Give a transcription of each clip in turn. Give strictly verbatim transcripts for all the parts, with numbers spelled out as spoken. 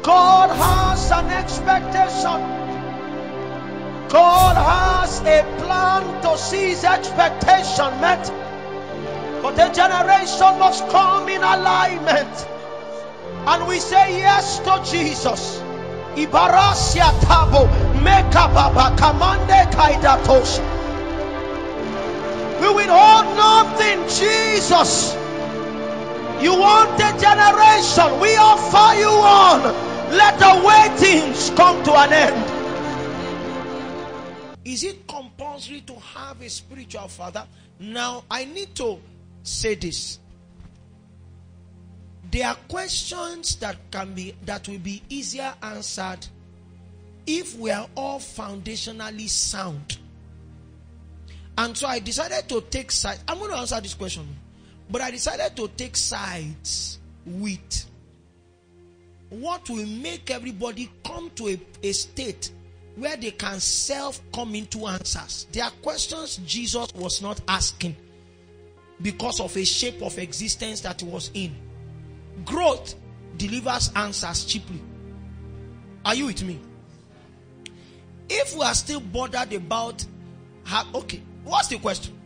God has an expectation. God has a plan to see his expectation met. But the generation must come in alignment. And we say yes to Jesus. Ibarasia tabo mekababa kamande kaidatos. We withhold nothing, Jesus. You want a generation, we offer you one. Let the waitings come to an end. Is it compulsory to have a spiritual father? Now, I need to say this. There are questions that can be that will be easier answered if we are all foundationally sound. And so I decided to take sides. I'm going to answer this question, but I decided to take sides with what will make everybody come to a, a state where they can self come into answers. There are questions Jesus was not asking because of a shape of existence that he was in. Growth delivers answers cheaply. Are you with me? If we are still bothered about how, okay, what's the question?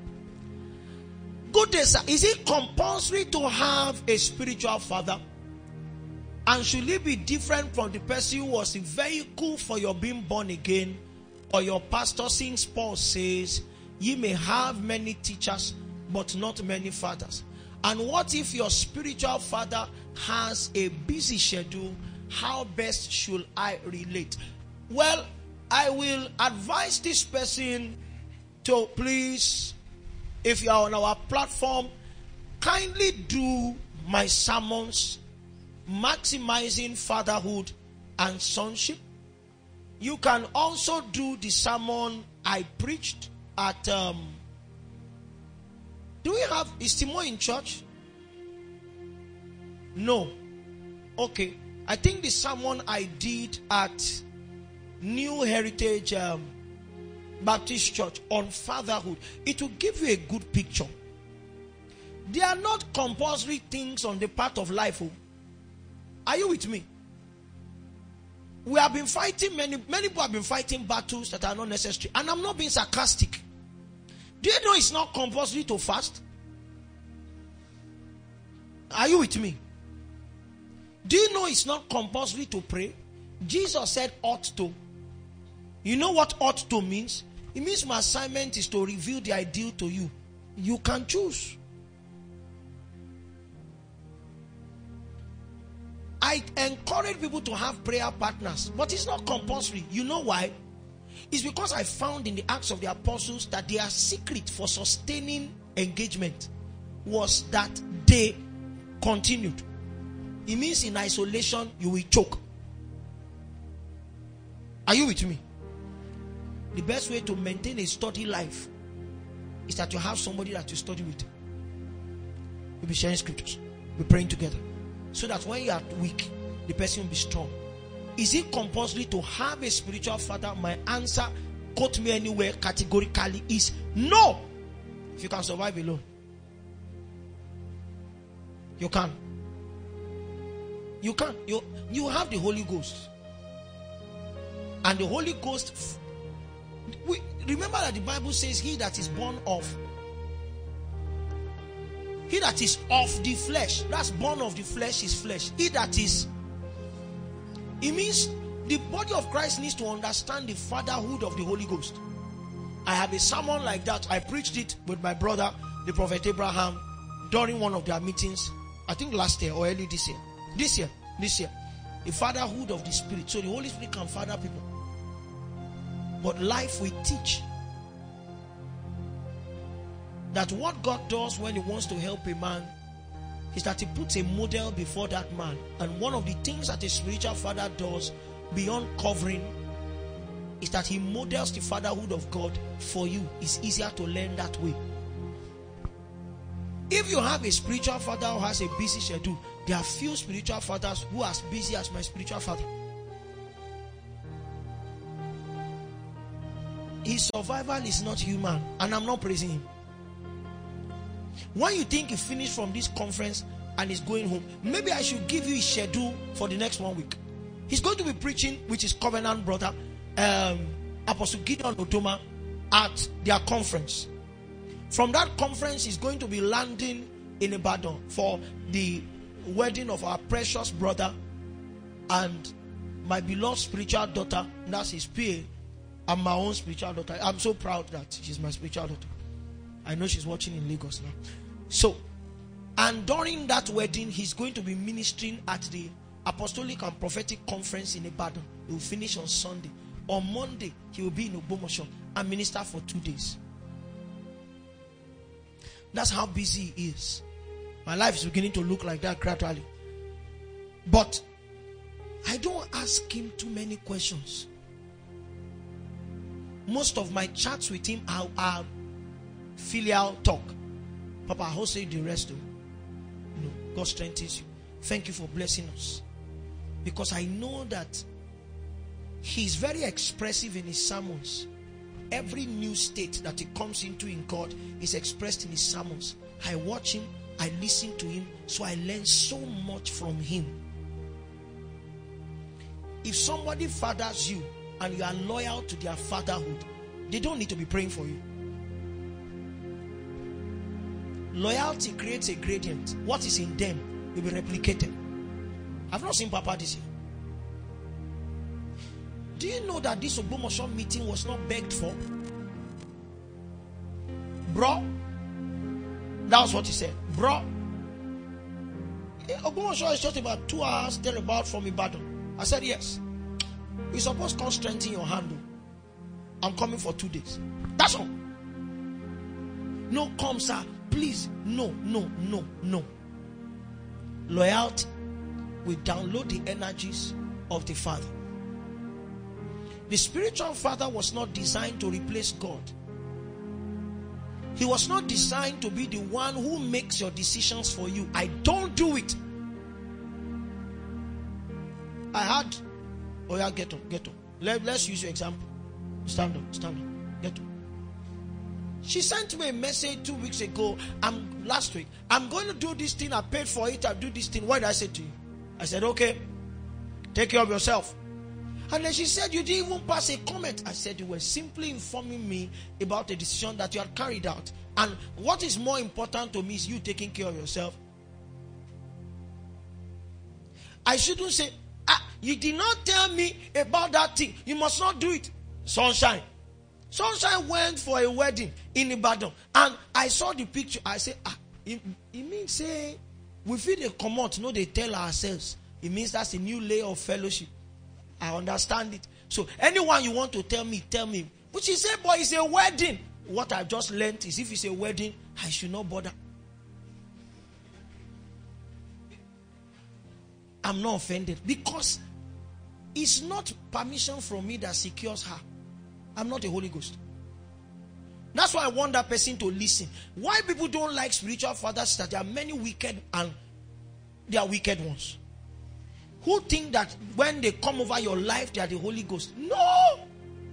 Good day, sir. Is it compulsory to have a spiritual father? And should it be different from the person who was a vehicle for your being born again? Or your pastor, since Paul says, ye may have many teachers, but not many fathers. And what if your spiritual father has a busy schedule? How best should I relate? Well, I will advise this person to please, if you are on our platform, kindly do my sermons, maximizing fatherhood and sonship. You can also do the sermon I preached at um, do we have, is Timo in church? No. Okay. I think the sermon I did at New Heritage um, Baptist Church on fatherhood, it will give you a good picture. They are not compulsory things on the part of life. Oh. Are you with me? We have been fighting, many, many people have been fighting battles that are not necessary. And I'm not being sarcastic. Do you know it's not compulsory to fast? Are you with me? Do you know it's not compulsory to pray? Jesus said ought to. You know what ought to means? It means my assignment is to reveal the ideal to you. You can choose. I encourage people to have prayer partners, but it's not compulsory. You know why? It's because I found in the Acts of the Apostles that their secret for sustaining engagement was that they continued. It means in isolation you will choke. Are you with me? The best way to maintain a study life is that you have somebody that you study with. You'll be sharing scriptures. We're praying together. So that when you are weak, the person will be strong. Is it compulsory to have a spiritual father? My answer, quote me anywhere, categorically is no. If you can survive alone, you can. You can. You, you have the Holy Ghost. And the Holy Ghost, we, remember that the Bible says he that is born of, he that is of the flesh, that's born of the flesh is flesh. He that is, it means the body of Christ needs to understand the fatherhood of the Holy Ghost. I have a sermon like that. I preached it with my brother, the Prophet Abraham, during one of their meetings, I think last year or early this year. This year, this year. The fatherhood of the Spirit. So the Holy Spirit can father people. But life will teach that what God does when he wants to help a man is that he puts a model before that man. And one of the things that a spiritual father does beyond covering is that he models the fatherhood of God for you. It's easier to learn that way. If you have a spiritual father who has a busy schedule, there are few spiritual fathers who are as busy as my spiritual father. His survival is not human, and I'm not praising him. When you think he finished from this conference and is going home, maybe I should give you a schedule for the next one week. He's going to be preaching with his covenant brother, um, Apostle Gideon Otoma, at their conference. From that conference, he's going to be landing in Ibadan for the wedding of our precious brother and my beloved spiritual daughter. That's his P A and my own spiritual daughter. I'm so proud that she's my spiritual daughter. I know she's watching in Lagos now. So, and during that wedding, he's going to be ministering at the Apostolic and Prophetic Conference in Ibadan. He will finish on Sunday. On Monday, he will be in Ogbomoso and minister for two days. That's how busy he is. My life is beginning to look like that gradually. But I don't ask him too many questions. Most of my chats with him are, are filial talk. Papa, how say the rest of you? You know, God strengthens you. Thank you for blessing us. Because I know that he's very expressive in his sermons. Every new state that he comes into in God is expressed in his sermons. I watch him, I listen to him, so I learn so much from him. If somebody fathers you and you are loyal to their fatherhood, they don't need to be praying for you. Loyalty creates a gradient. What is in them will be replicated. I've not seen Papa this year. Do you know that this Ogbomoso meeting was not begged for? Bro, that was what he said. Bro, Ogbomoso is just about two hours thereabout from Ibadan. I said yes. You're supposed to come strengthen your hand. I'm coming for two days. That's all. No, come, sir. Please. No, no, no, no. Loyalty will download the energies of the Father. The spiritual father was not designed to replace God. He was not designed to be the one who makes your decisions for you. I don't do it. I had, oh yeah, get up, get up. Let, let's use your example. Stand up, stand up, get up. She sent me a message two weeks ago. I'm last week. I'm going to do this thing. I paid for it. I do this thing. What did I say to you? I said, okay, take care of yourself. And then she said, you didn't even pass a comment. I said, you were simply informing me about a decision that you had carried out. And what is more important to me is you taking care of yourself. I shouldn't say, ah, you did not tell me about that thing. You must not do it. Sunshine. Sunshine went for a wedding in Ibadan. And I saw the picture. I said, ah, it, it means, say, we feel they come out, no, they tell ourselves. It means that's a new layer of fellowship. I understand it. So anyone you want to tell me, tell me. But she said, boy, it's a wedding. What I've just learned is if it's a wedding, I should not bother. I'm not offended. Because it's not permission from me that secures her. I'm not a Holy Ghost. That's why I want that person to listen. Why people don't like spiritual fathers, that there are many wicked and they are wicked ones. Who think that when they come over your life, they are the Holy Ghost? No!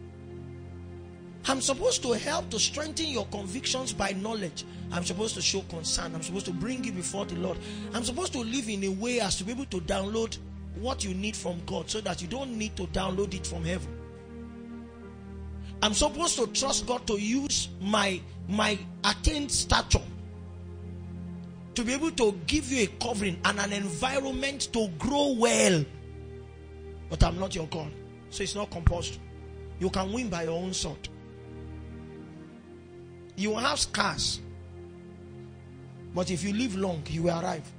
I'm supposed to help to strengthen your convictions by knowledge. I'm supposed to show concern. I'm supposed to bring you before the Lord. I'm supposed to live in a way as to be able to download what you need from God so that you don't need to download it from heaven. I'm supposed to trust God to use my, my attained stature to be able to give you a covering and an environment to grow well. But I'm not your God. So it's not compulsory. You can win by your own sword. You will have scars. But if you live long, you will arrive.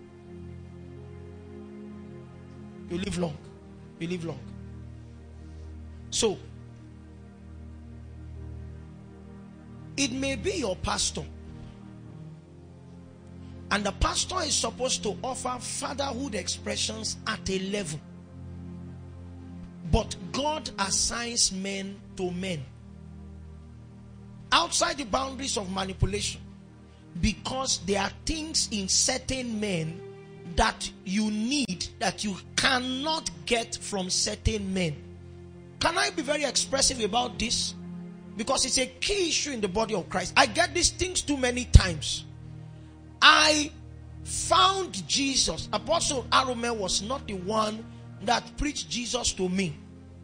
You live long. You live long. So, it may be your pastor. And the pastor is supposed to offer fatherhood expressions at a level. But God assigns men to men. Outside the boundaries of manipulation. Because there are things in certain men that you need, that you cannot get from certain men. Can I be very expressive about this? Because it's a key issue in the body of Christ. I get these things too many times. I found Jesus. Apostle Arome was not the one that preached Jesus to me.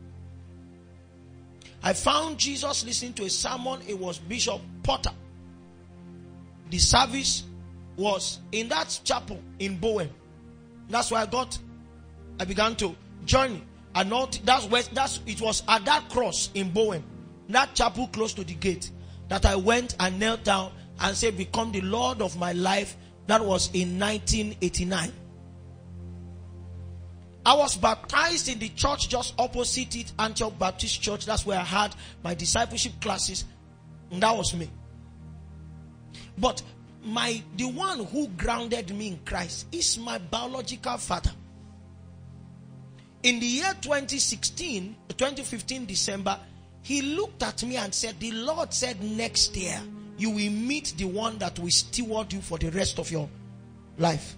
I found Jesus listening to a sermon. It was Bishop Potter. The service was in that chapel in Bowen. That's where I got. I began to journey. And not that's where that's it was at that cross in Bowen, that chapel close to the gate, that I went and knelt down and said, "Become the Lord of my life." That was in nineteen eighty-nine. I was baptized in the church just opposite it, Antioch Baptist Church. That's where I had my discipleship classes. And that was me. But my the one who grounded me in Christ is my biological father. In the year twenty sixteen, twenty fifteen December, he looked at me and said, "The Lord said next year you will meet the one that will steward you for the rest of your life."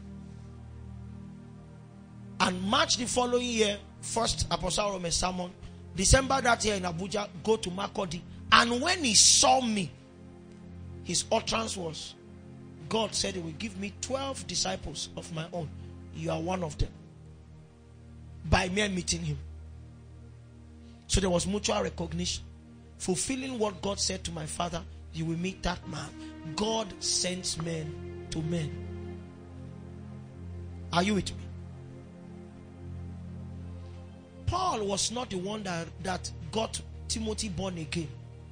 And March the following year, first Apostle Rome sermon, December that year in Abuja, go to Makurdi. And when he saw me, his utterance was, God said he will give me twelve disciples of my own. You are one of them. By mere meeting him. So there was mutual recognition. Fulfilling what God said to my father, you will meet that man. God sends men to men. Are you with me? Paul was not the one that, that got Timothy born again.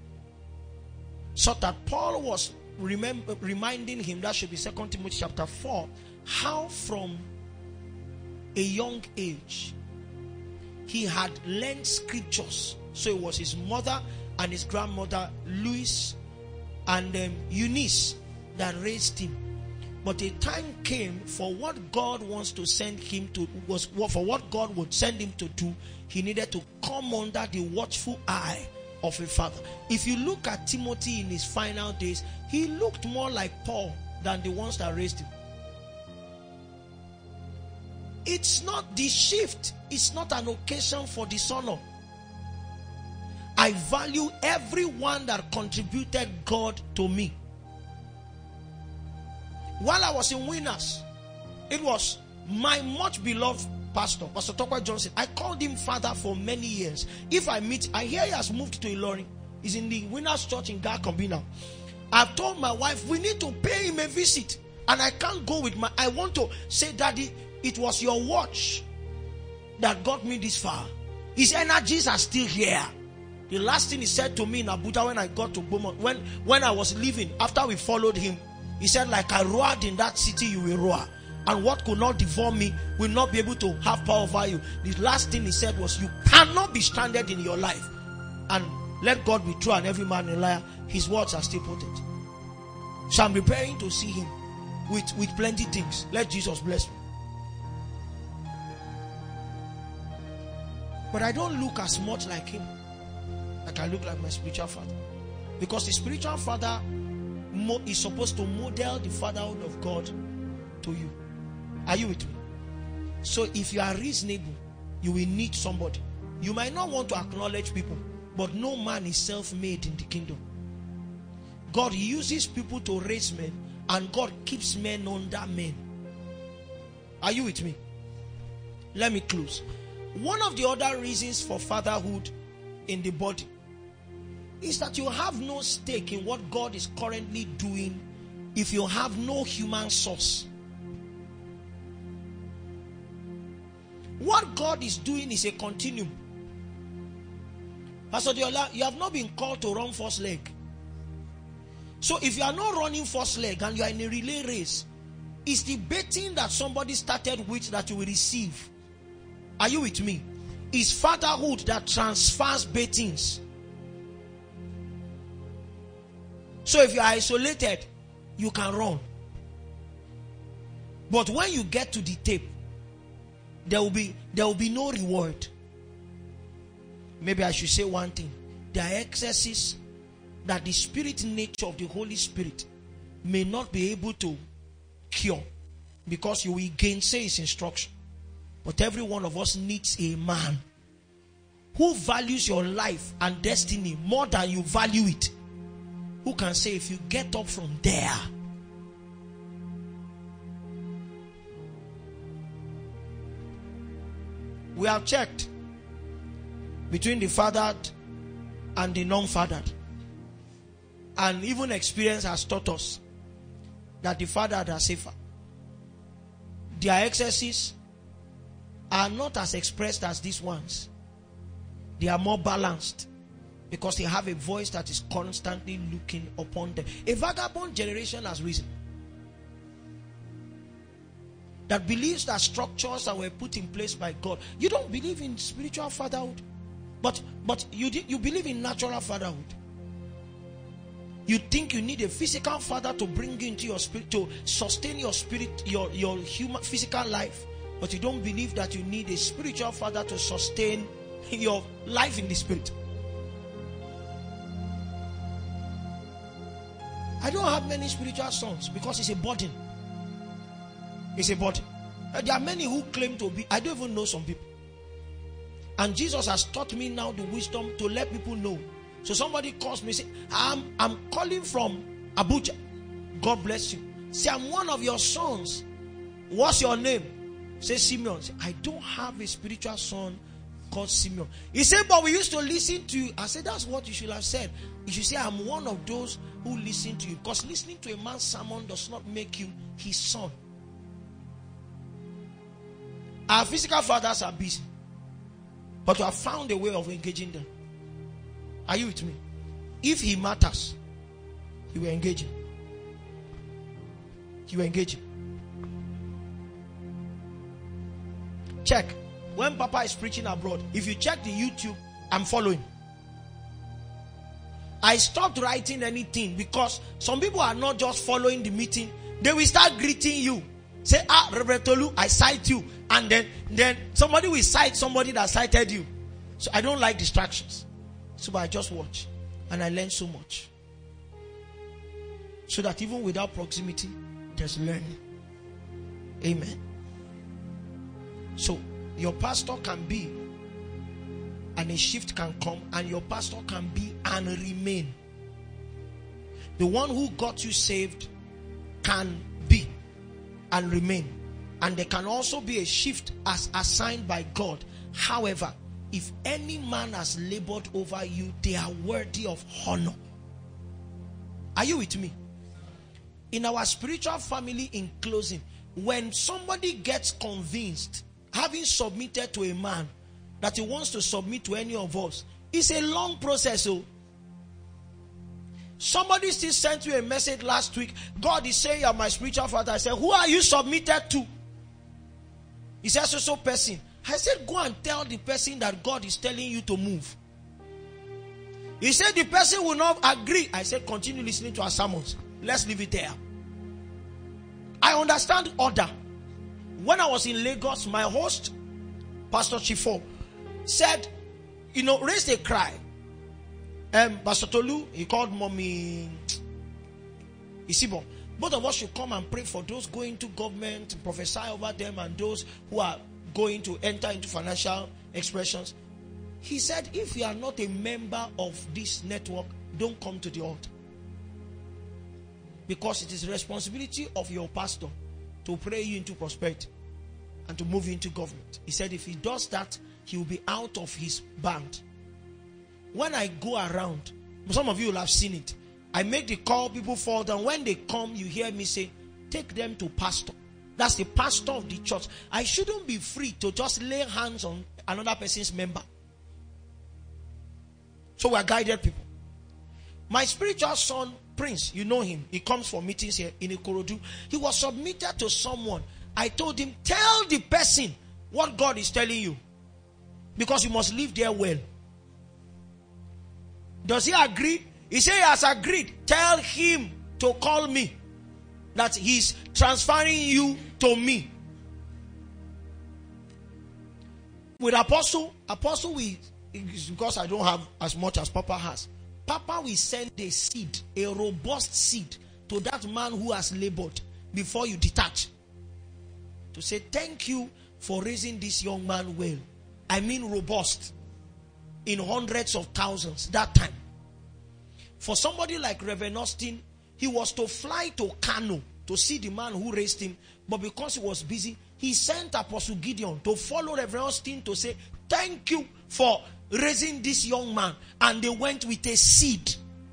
So that Paul was remember, reminding him, that should be Second Timothy chapter four, how from a young age he had learned scriptures. So it was his mother and his grandmother, Louis and um, Eunice, that raised him. But a time came for what God wants to send him to, was for what God would send him to do, he needed to come under the watchful eye of a father. If you look at Timothy in his final days, he looked more like Paul than the ones that raised him. It's not the shift. It's not an occasion for dishonor. I value everyone that contributed God to me. While I was in Winners, it was my much beloved pastor, Pastor Tokwa Johnson. I called him father for many years. If I meet, I hear he has moved to Ilorin. He's in the Winners Church in Garkambi now. I've told my wife, we need to pay him a visit. And I can't go with my, I want to say, Daddy, it was your watch that got me this far. His energies are still here. The last thing he said to me in Abuja when I got to Beaumont, when, when I was leaving, after we followed him, he said, like I roared in that city, you will roar. And what could not devour me will not be able to have power over you. The last thing he said was, you cannot be stranded in your life. And let God be true and every man a liar. His words are still potent. So I'm preparing to see him with, with plenty things. Let Jesus bless me. But I don't look as much like him. Like I look like my spiritual father. Because the spiritual father is supposed to model the fatherhood of God to you. Are you with me? So if you are reasonable, you will need somebody. You might not want to acknowledge people, but no man is self-made in the kingdom. God uses people to raise men, and God keeps men under men. Are you with me? Let me close. One of the other reasons for fatherhood in the body is that you have no stake in what God is currently doing if you have no human source. What God is doing is a continuum. Pastor Diola, you have not been called to run first leg. So if you are not running first leg and you are in a relay race, it's the betting that somebody started with that you will receive. Are you with me? It's fatherhood that transfers bettings. So if you are isolated, you can run. But when you get to the tape, there will be there will be no reward. Maybe I should say one thing. There are excesses that the spirit nature of the Holy Spirit may not be able to cure, because you will gainsay his instruction. But every one of us needs a man who values your life and destiny more than you value it. Who can say, if you get up from there, We have checked between the fathered and the non-fathered. And even experience has taught us that the fathered are safer. Their excesses are not as expressed as these ones. They are more balanced because they have a voice that is constantly looking upon them. A vagabond generation has risen that believes that structures that were put in place by God. You don't believe in spiritual fatherhood, but but you you believe in natural fatherhood. You think you need a physical father to bring you into your spirit, to sustain your spirit, your your human physical life, but you don't believe that you need a spiritual father to sustain your life in the spirit. I don't have many spiritual sons because it's a burden. It's a burden. There are many who claim to be. I don't even know some people. And Jesus has taught me now the wisdom to let people know. So somebody calls me, say, I'm, I'm calling from Abuja. God bless you. Say, I'm one of your sons. What's your name? Say, Simeon. Say, I don't have a spiritual son called Simeon. He said, but we used to listen to you. I said, that's what you should have said. You should say, I'm one of those who listen to you. Because listening to a man's sermon does not make you his son. Our physical fathers are busy, but we have found a way of engaging them. Are you with me? If he matters, you will engage him. You will engage him. Check. When Papa is preaching abroad, if you check the YouTube, I'm following. I stopped writing anything because some people are not just following the meeting. They will start greeting you. Say, ah, Reverend Tolu, I cite you. And then, then somebody will cite somebody that cited you. So I don't like distractions. So I just watch. And I learn so much. So that even without proximity, there's learning. Amen. So your pastor can be, and a shift can come, and your pastor can be and remain. The one who got you saved can be and remain. And there can also be a shift as assigned by God. However, if any man has labored over you, they are worthy of honor. Are you with me? In our spiritual family, in closing, when somebody gets convinced, having submitted to a man, that he wants to submit to any of us, it's a long process. So somebody still sent you a message last week. God is saying, you're my spiritual father. I said, who are you submitted to? He said, so so person. I said, go and tell the person that God is telling you to move. He said, the person will not agree. I said, continue listening to our sermons. Let's leave it there. I understand order. When I was in Lagos, my host, Pastor Chifo, said, you know, raised a cry. Um, Pastor Tolu, he called Mommy Isibo. Both of us should come and pray for those going to government, prophesy over them, and those who are going to enter into financial expressions. He said, if you are not a member of this network, don't come to the altar. Because it is the responsibility of your pastor to pray you into prosperity and to move you into government. He said if he does that, he will be out of his band. When I go around, some of you will have seen it. I make the call, people fall down. When they come, you hear me say, take them to pastor. That's the pastor of the church. I shouldn't be free to just lay hands on another person's member. So we are guided people. My spiritual son, Prince, you know him. He comes for meetings here in Ikorodu. He was submitted to someone. I told him, tell the person what God is telling you. Because you must live there well. Does he agree? He said he has agreed. Tell him to call me. That he's transferring you to me. With Apostle, Apostle we, because I don't have as much as Papa has. Papa will send a seed, a robust seed, to that man who has labored before you detach. To say, thank you for raising this young man well. I mean robust. In hundreds of thousands that time. For somebody like Reverend Austin, he was to fly to Kano to see the man who raised him. But because he was busy, he sent Apostle Gideon to follow Reverend Austin to say, thank you for raising this young man. And they went with a seed.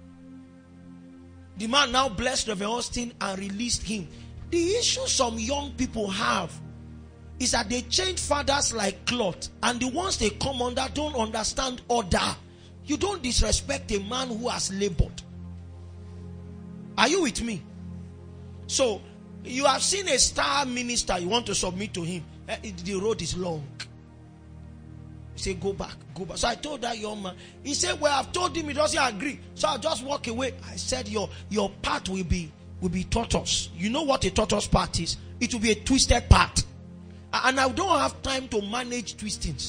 The man now blessed Reverend Austin and released him. The issue some young people have is that they change fathers like cloth, and the ones they come under don't understand order. You don't disrespect a man who has labored. Are you with me? So, you have seen a star minister, you want to submit to him. The road is long. You say, go back, go back. So I told that young man, he said, well, I've told him he doesn't agree. So I'll just walk away. I said, your, your path will be, will be tortoise. You know what a tortoise path is? It will be a twisted path. And I don't have time to manage twistings.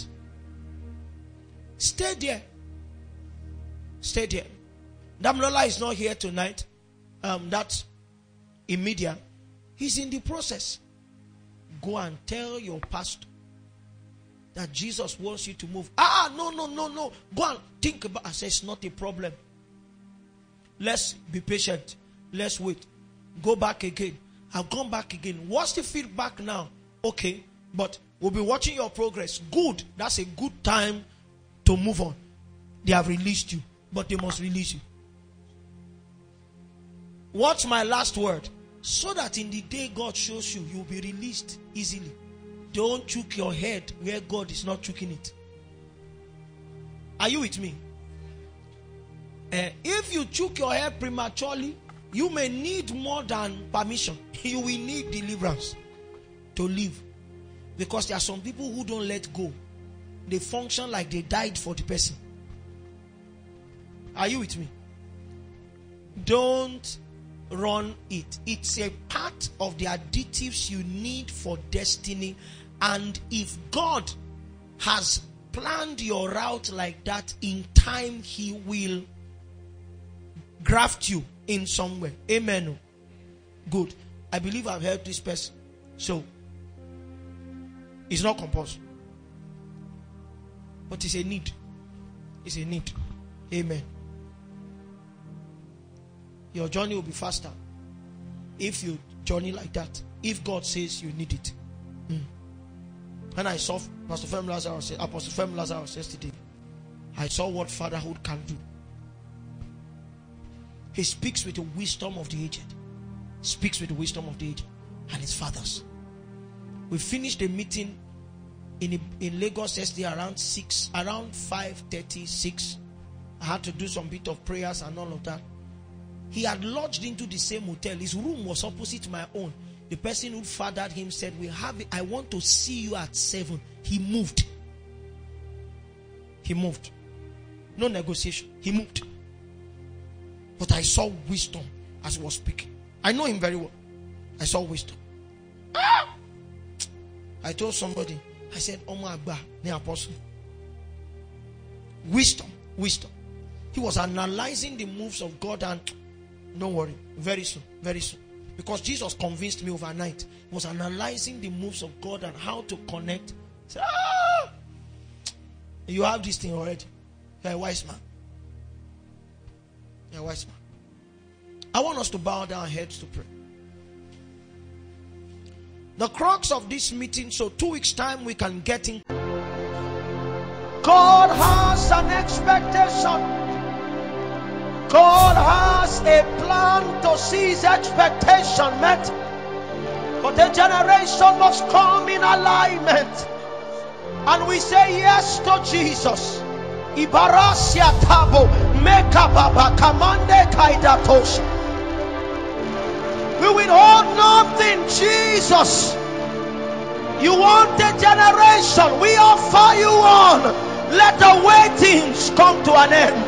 Stay there. Stay there. Damilola is not here tonight. Um, that's in media. He's in the process. Go and tell your pastor that Jesus wants you to move. Ah, no, no, no, no. Go and think about it. I say it's not a problem. Let's be patient. Let's wait. Go back again. I'll come back again. What's the feedback now? Okay, but we'll be watching your progress. Good. That's a good time to move on. They have released you, but they must release you. What's my last word? So that in the day God shows you, you'll be released easily. Don't choke your head where God is not choking it. Are you with me? Uh, if you choke your head prematurely, you may need more than permission. You will need deliverance to live. Because there are some people who don't let go. They function like they died for the person. Are you with me? Don't run it. It's a part of the additives you need for destiny. And if God has planned your route like that, in time He will graft you in some way. Amen. Good. I believe I've helped this person. So, it's not compulsory. But it's a need. It's a need. Amen. Your journey will be faster if you journey like that. If God says you need it. Mm. And I saw Pastor Fem Lazarus, Apostle Fem Lazarus yesterday. I saw what fatherhood can do. He speaks with the wisdom of the aged. Speaks with the wisdom of the aged and his fathers. We finished the meeting in in Lagos yesterday around six, around five thirty six. I had to do some bit of prayers and all of that. He had lodged into the same hotel. His room was opposite my own. The person who fathered him said, "We have it. I want to see you at seven." He moved. He moved. No negotiation. He moved. But I saw wisdom as he was speaking. I know him very well. I saw wisdom. Ah! I told somebody, I said, Omo Agba, the apostle. Wisdom, wisdom. He was analyzing the moves of God, and don't worry, very soon, very soon. Because Jesus convinced me overnight. He was analyzing the moves of God and how to connect. Said, ah! You have this thing already. You're a wise man. You're a wise man. I want us to bow down our heads to pray. The crux of this meeting, so two weeks time we can get in. God has an expectation. God has a plan to see his expectation met. But the generation must come in alignment. And we say yes to Jesus. Ibarasia tabo mekababa kamande kaidatos. We withhold nothing, Jesus. You want a generation, we offer you one. Let the waitings come to an end.